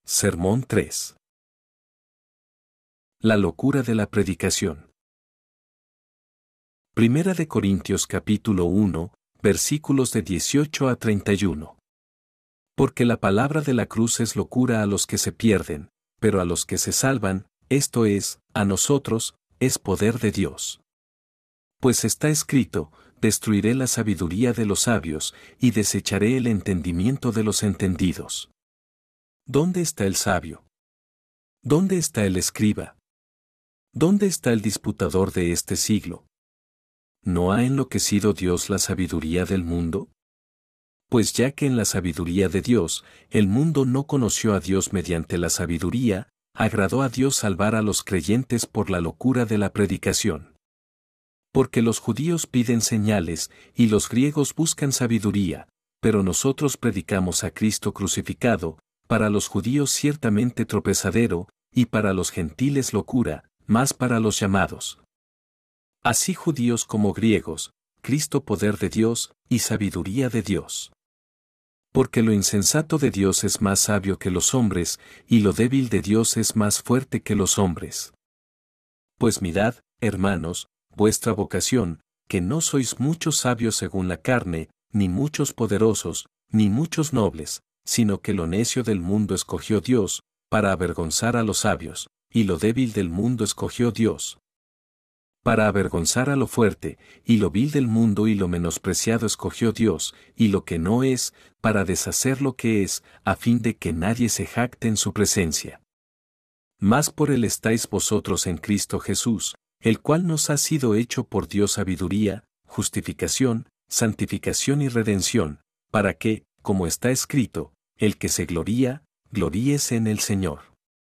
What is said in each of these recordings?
Sermón 3. La locura de la predicación. Primera de Corintios capítulo 1, versículos de 18 a 31. Porque la palabra de la cruz es locura a los que se pierden, pero a los que se salvan, esto es, a nosotros, es poder de Dios. Pues está escrito, destruiré la sabiduría de los sabios, y desecharé el entendimiento de los entendidos. ¿Dónde está el sabio? ¿Dónde está el escriba? ¿Dónde está el disputador de este siglo? ¿No ha enloquecido Dios la sabiduría del mundo? Pues ya que en la sabiduría de Dios, el mundo no conoció a Dios mediante la sabiduría, agradó a Dios salvar a los creyentes por la locura de la predicación. Porque los judíos piden señales, y los griegos buscan sabiduría, pero nosotros predicamos a Cristo crucificado, para los judíos ciertamente tropezadero, y para los gentiles locura, mas para los llamados. Así judíos como griegos, Cristo poder de Dios, y sabiduría de Dios. Porque lo insensato de Dios es más sabio que los hombres, y lo débil de Dios es más fuerte que los hombres. Pues mirad, hermanos, vuestra vocación, que no sois muchos sabios según la carne, ni muchos poderosos, ni muchos nobles, sino que lo necio del mundo escogió Dios, para avergonzar a los sabios, y lo débil del mundo escogió Dios, para avergonzar a lo fuerte, y lo vil del mundo y lo menospreciado escogió Dios, y lo que no es, para deshacer lo que es, a fin de que nadie se jacte en su presencia. Mas por él estáis vosotros en Cristo Jesús, el cual nos ha sido hecho por Dios sabiduría, justificación, santificación y redención, para que, como está escrito, el que se gloría, gloríese en el Señor.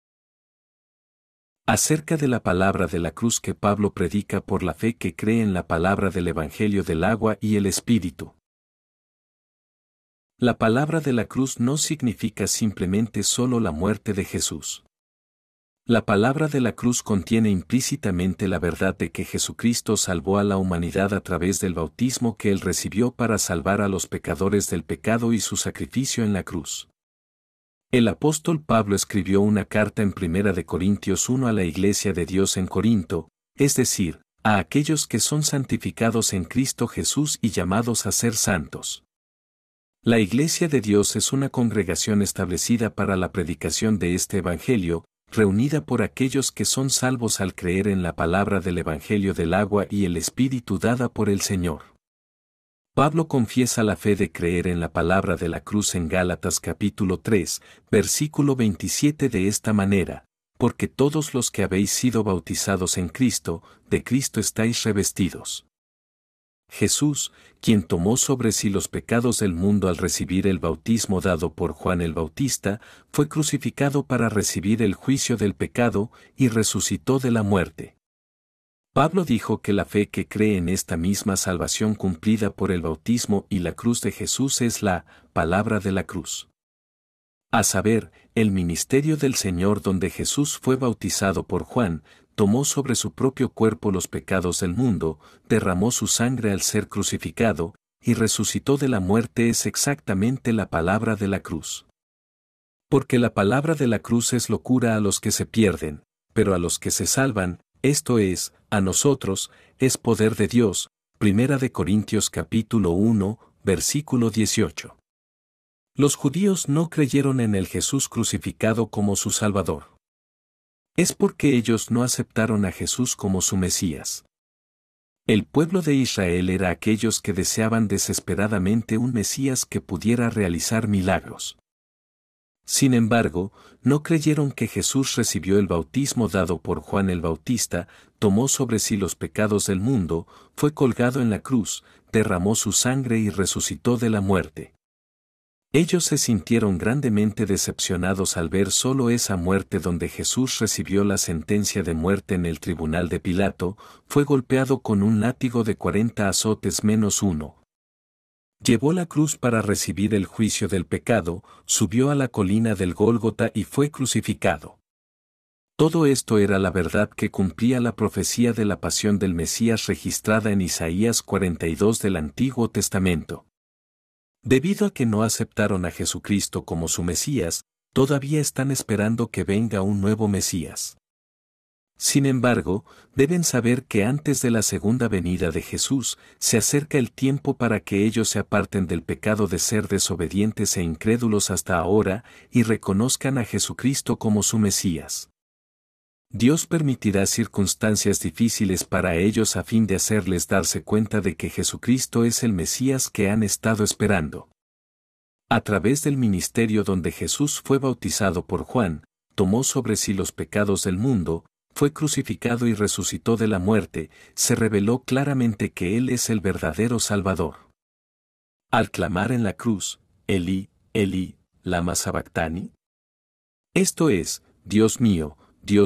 Acerca de la palabra de la cruz que Pablo predica por la fe que cree en la palabra del Evangelio del agua y el Espíritu. La palabra de la cruz no significa simplemente solo la muerte de Jesús. La palabra de la cruz contiene implícitamente la verdad de que Jesucristo salvó a la humanidad a través del bautismo que él recibió para salvar a los pecadores del pecado y su sacrificio en la cruz. El apóstol Pablo escribió una carta en 1 de Corintios 1 a la Iglesia de Dios en Corinto, es decir, a aquellos que son santificados en Cristo Jesús y llamados a ser santos. La Iglesia de Dios es una congregación establecida para la predicación de este Evangelio, reunida por aquellos que son salvos al creer en la palabra del Evangelio del agua y el Espíritu dada por el Señor. Pablo confiesa la fe de creer en la palabra de la cruz en Gálatas capítulo 3, versículo 27 de esta manera, porque todos los que habéis sido bautizados en Cristo, de Cristo estáis revestidos. Jesús, quien tomó sobre sí los pecados del mundo al recibir el bautismo dado por Juan el Bautista, fue crucificado para recibir el juicio del pecado y resucitó de la muerte. Pablo dijo que la fe que cree en esta misma salvación cumplida por el bautismo y la cruz de Jesús es la palabra de la cruz. A saber, el ministerio del Señor donde Jesús fue bautizado por Juan, tomó sobre su propio cuerpo los pecados del mundo, derramó su sangre al ser crucificado, y resucitó de la muerte es exactamente la palabra de la cruz. Porque la palabra de la cruz es locura a los que se pierden, pero a los que se salvan, esto es, a nosotros, es poder de Dios. 1 de Corintios capítulo 1, versículo 18. Los judíos no creyeron en el Jesús crucificado como su Salvador. Es porque ellos no aceptaron a Jesús como su Mesías. El pueblo de Israel era aquellos que deseaban desesperadamente un Mesías que pudiera realizar milagros. Sin embargo, no creyeron que Jesús recibió el bautismo dado por Juan el Bautista, tomó sobre sí los pecados del mundo, fue colgado en la cruz, derramó su sangre y resucitó de la muerte. Ellos se sintieron grandemente decepcionados al ver solo esa muerte donde Jesús recibió la sentencia de muerte en el tribunal de Pilato, fue golpeado con un látigo de 40 azotes menos uno. Llevó la cruz para recibir el juicio del pecado, subió a la colina del Gólgota y fue crucificado. Todo esto era la verdad que cumplía la profecía de la pasión del Mesías registrada en Isaías 42 del Antiguo Testamento. Debido a que no aceptaron a Jesucristo como su Mesías, todavía están esperando que venga un nuevo Mesías. Sin embargo, deben saber que antes de la segunda venida de Jesús, se acerca el tiempo para que ellos se aparten del pecado de ser desobedientes e incrédulos hasta ahora y reconozcan a Jesucristo como su Mesías. Dios permitirá circunstancias difíciles para ellos a fin de hacerles darse cuenta de que Jesucristo es el Mesías que han estado esperando. A través del ministerio donde Jesús fue bautizado por Juan, tomó sobre sí los pecados del mundo, fue crucificado y resucitó de la muerte, se reveló claramente que Él es el verdadero Salvador. Al clamar en la cruz, Elí, Elí, lama sabactani. Esto es, Dios mío,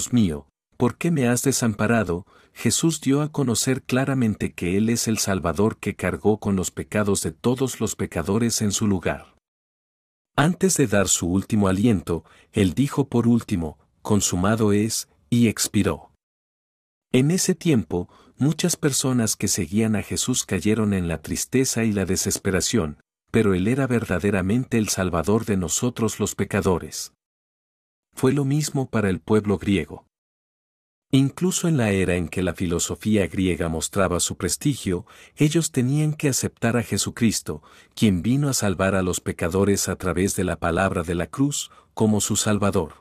¿por qué me has desamparado? Jesús dio a conocer claramente que Él es el Salvador que cargó con los pecados de todos los pecadores en su lugar. Antes de dar su último aliento, Él dijo por último, consumado es, y expiró. En ese tiempo, muchas personas que seguían a Jesús cayeron en la tristeza y la desesperación, pero Él era verdaderamente el Salvador de nosotros los pecadores. Fue lo mismo para el pueblo griego. Incluso en la era en que la filosofía griega mostraba su prestigio, ellos tenían que aceptar a Jesucristo, quien vino a salvar a los pecadores a través de la palabra de la cruz, como su Salvador.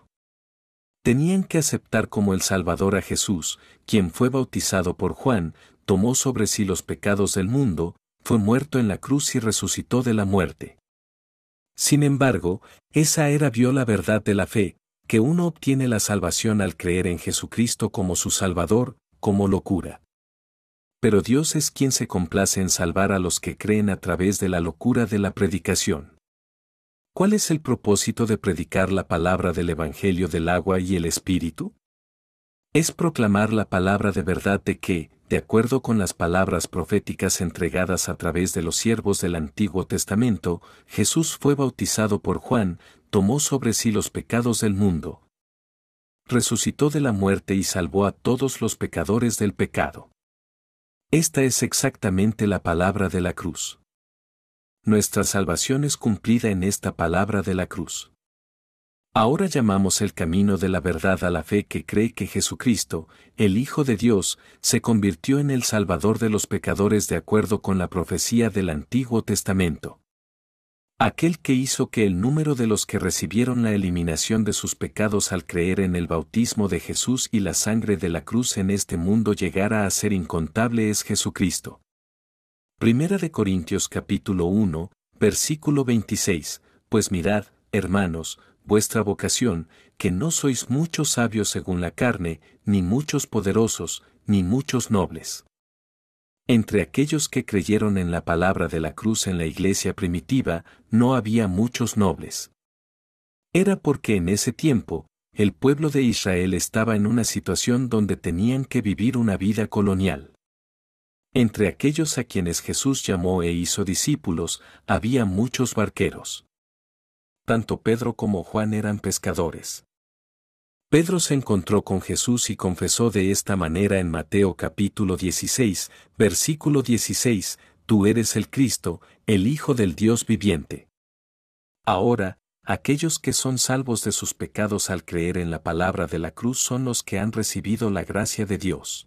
Tenían que aceptar como el Salvador a Jesús, quien fue bautizado por Juan, tomó sobre sí los pecados del mundo, fue muerto en la cruz y resucitó de la muerte. Sin embargo, esa era vio la verdad de la fe, que uno obtiene la salvación al creer en Jesucristo como su Salvador, como locura. Pero Dios es quien se complace en salvar a los que creen a través de la locura de la predicación. ¿Cuál es el propósito de predicar la palabra del Evangelio del agua y el Espíritu? Es proclamar la palabra de verdad de que, de acuerdo con las palabras proféticas entregadas a través de los siervos del Antiguo Testamento, Jesús fue bautizado por Juan, tomó sobre sí los pecados del mundo. Resucitó de la muerte y salvó a todos los pecadores del pecado. Esta es exactamente la palabra de la cruz. Nuestra salvación es cumplida en esta palabra de la cruz. Ahora llamamos el camino de la verdad a la fe que cree que Jesucristo, el Hijo de Dios, se convirtió en el Salvador de los pecadores de acuerdo con la profecía del Antiguo Testamento. Aquel que hizo que el número de los que recibieron la eliminación de sus pecados al creer en el bautismo de Jesús y la sangre de la cruz en este mundo llegara a ser incontable es Jesucristo. Primera de Corintios capítulo 1, versículo 26, pues mirad, hermanos, vuestra vocación, que no sois muchos sabios según la carne, ni muchos poderosos, ni muchos nobles. Entre aquellos que creyeron en la palabra de la cruz en la iglesia primitiva, no había muchos nobles. Era porque en ese tiempo, el pueblo de Israel estaba en una situación donde tenían que vivir una vida colonial. Entre aquellos a quienes Jesús llamó e hizo discípulos, había muchos barqueros. Tanto Pedro como Juan eran pescadores. Pedro se encontró con Jesús y confesó de esta manera en Mateo capítulo 16, versículo 16, Tú eres el Cristo, el Hijo del Dios viviente. Ahora, aquellos que son salvos de sus pecados al creer en la palabra de la cruz son los que han recibido la gracia de Dios.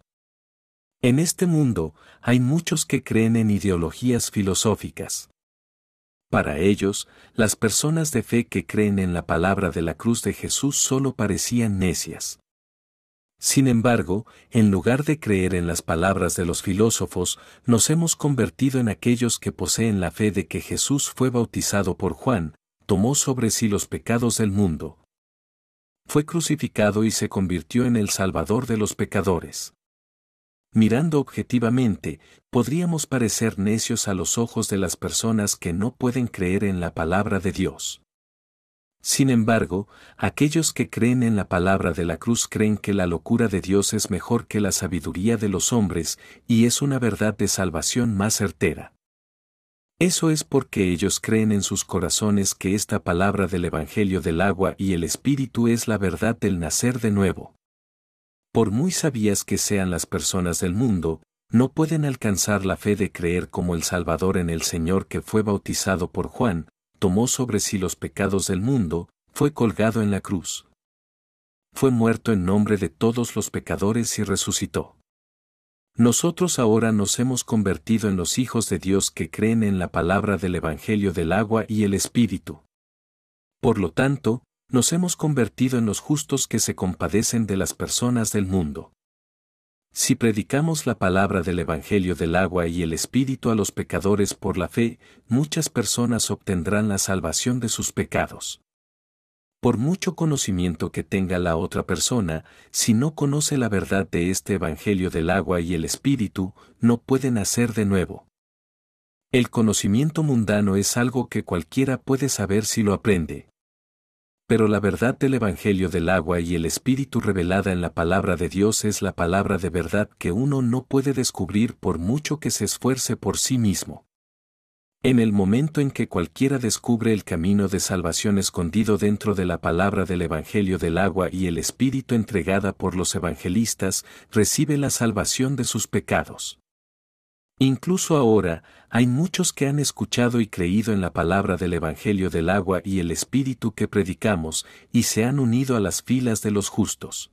En este mundo, hay muchos que creen en ideologías filosóficas. Para ellos, las personas de fe que creen en la palabra de la cruz de Jesús solo parecían necias. Sin embargo, en lugar de creer en las palabras de los filósofos, nos hemos convertido en aquellos que poseen la fe de que Jesús fue bautizado por Juan, tomó sobre sí los pecados del mundo. Fue crucificado y se convirtió en el Salvador de los pecadores. Mirando objetivamente, podríamos parecer necios a los ojos de las personas que no pueden creer en la palabra de Dios. Sin embargo, aquellos que creen en la palabra de la cruz creen que la locura de Dios es mejor que la sabiduría de los hombres, y es una verdad de salvación más certera. Eso es porque ellos creen en sus corazones que esta palabra del Evangelio del agua y el Espíritu es la verdad del nacer de nuevo. Por muy sabias que sean las personas del mundo, no pueden alcanzar la fe de creer como el Salvador en el Señor que fue bautizado por Juan, tomó sobre sí los pecados del mundo, fue colgado en la cruz. Fue muerto en nombre de todos los pecadores y resucitó. Nosotros ahora nos hemos convertido en los hijos de Dios que creen en la palabra del Evangelio del agua y el Espíritu. Por lo tanto, nos hemos convertido en los justos que se compadecen de las personas del mundo. Si predicamos la palabra del Evangelio del agua y el Espíritu a los pecadores por la fe, muchas personas obtendrán la salvación de sus pecados. Por mucho conocimiento que tenga la otra persona, si no conoce la verdad de este Evangelio del agua y el Espíritu, no puede nacer de nuevo. El conocimiento mundano es algo que cualquiera puede saber si lo aprende. Pero la verdad del Evangelio del agua y el Espíritu revelada en la palabra de Dios es la palabra de verdad que uno no puede descubrir por mucho que se esfuerce por sí mismo. En el momento en que cualquiera descubre el camino de salvación escondido dentro de la palabra del Evangelio del agua y el Espíritu entregada por los evangelistas, recibe la salvación de sus pecados. Incluso ahora, hay muchos que han escuchado y creído en la palabra del Evangelio del agua y el Espíritu que predicamos, y se han unido a las filas de los justos.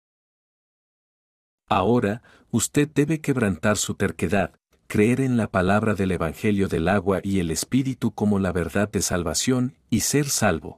Ahora, usted debe quebrantar su terquedad, creer en la palabra del Evangelio del agua y el Espíritu como la verdad de salvación, y ser salvo.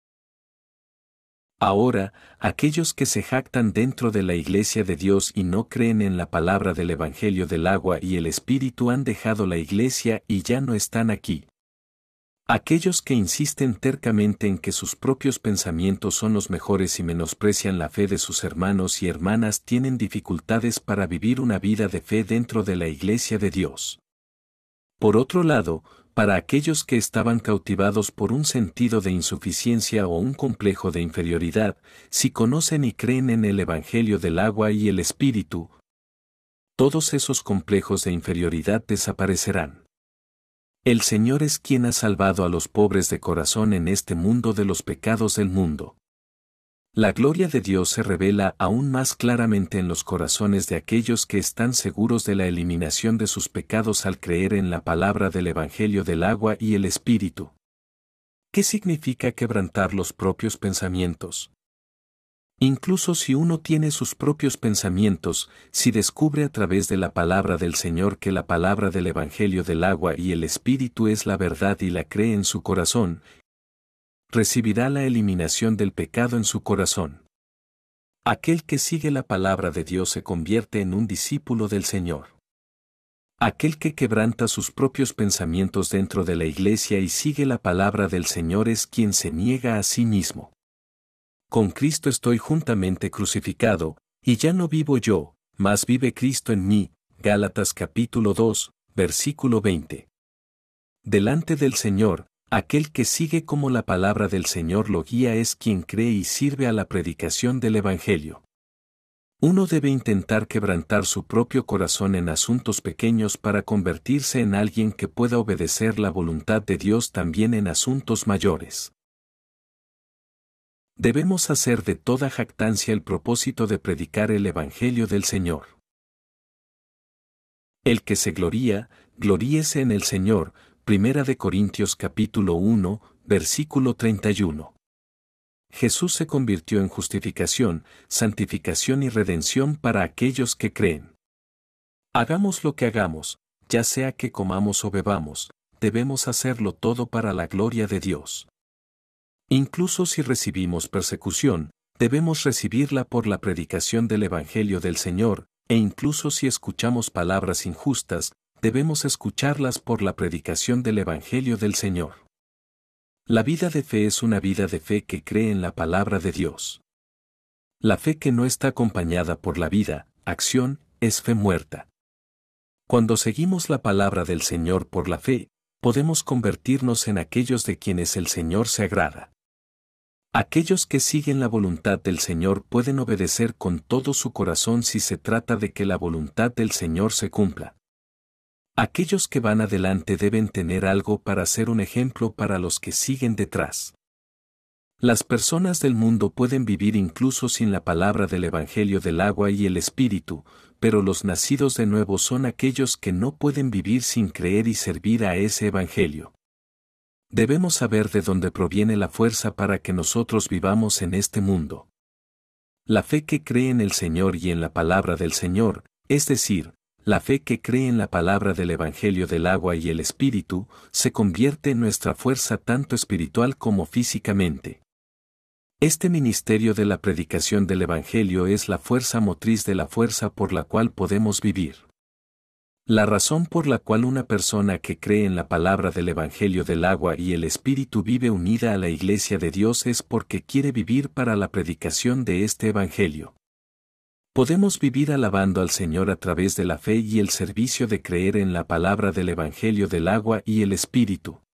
Ahora, aquellos que se jactan dentro de la Iglesia de Dios y no creen en la palabra del Evangelio del agua y el Espíritu han dejado la Iglesia y ya no están aquí. Aquellos que insisten tercamente en que sus propios pensamientos son los mejores y menosprecian la fe de sus hermanos y hermanas tienen dificultades para vivir una vida de fe dentro de la Iglesia de Dios. Por otro lado, para aquellos que estaban cautivados por un sentido de insuficiencia o un complejo de inferioridad, si conocen y creen en el Evangelio del agua y el Espíritu, todos esos complejos de inferioridad desaparecerán. El Señor es quien ha salvado a los pobres de corazón en este mundo de los pecados del mundo. La gloria de Dios se revela aún más claramente en los corazones de aquellos que están seguros de la eliminación de sus pecados al creer en la palabra del Evangelio del agua y el Espíritu. ¿Qué significa quebrantar los propios pensamientos? Incluso si uno tiene sus propios pensamientos, si descubre a través de la palabra del Señor que la palabra del Evangelio del agua y el Espíritu es la verdad y la cree en su corazón, recibirá la eliminación del pecado en su corazón. Aquel que sigue la palabra de Dios se convierte en un discípulo del Señor. Aquel que quebranta sus propios pensamientos dentro de la Iglesia y sigue la palabra del Señor es quien se niega a sí mismo. Con Cristo estoy juntamente crucificado, y ya no vivo yo, mas vive Cristo en mí. Gálatas capítulo 2, versículo 20. Delante del Señor, aquel que sigue como la palabra del Señor lo guía es quien cree y sirve a la predicación del Evangelio. Uno debe intentar quebrantar su propio corazón en asuntos pequeños para convertirse en alguien que pueda obedecer la voluntad de Dios también en asuntos mayores. Debemos hacer de toda jactancia el propósito de predicar el Evangelio del Señor. El que se gloría, gloríese en el Señor. 1 Corintios capítulo 1, versículo 31. Jesús se convirtió en justificación, santificación y redención para aquellos que creen. Hagamos lo que hagamos, ya sea que comamos o bebamos, debemos hacerlo todo para la gloria de Dios. Incluso si recibimos persecución, debemos recibirla por la predicación del Evangelio del Señor, e incluso si escuchamos palabras injustas, debemos escucharlas por la predicación del Evangelio del Señor. La vida de fe es una vida de fe que cree en la palabra de Dios. La fe que no está acompañada por la vida, acción, es fe muerta. Cuando seguimos la palabra del Señor por la fe, podemos convertirnos en aquellos de quienes el Señor se agrada. Aquellos que siguen la voluntad del Señor pueden obedecer con todo su corazón si se trata de que la voluntad del Señor se cumpla. Aquellos que van adelante deben tener algo para ser un ejemplo para los que siguen detrás. Las personas del mundo pueden vivir incluso sin la palabra del Evangelio del agua y el Espíritu, pero los nacidos de nuevo son aquellos que no pueden vivir sin creer y servir a ese Evangelio. Debemos saber de dónde proviene la fuerza para que nosotros vivamos en este mundo. La fe que cree en el Señor y en la palabra del Señor, es decir, la fe que cree en la palabra del Evangelio del agua y el Espíritu, se convierte en nuestra fuerza tanto espiritual como físicamente. Este ministerio de la predicación del Evangelio es la fuerza motriz de la fuerza por la cual podemos vivir. La razón por la cual una persona que cree en la palabra del Evangelio del agua y el Espíritu vive unida a la Iglesia de Dios es porque quiere vivir para la predicación de este Evangelio. Podemos vivir alabando al Señor a través de la fe y el servicio de creer en la palabra del Evangelio del agua y el Espíritu.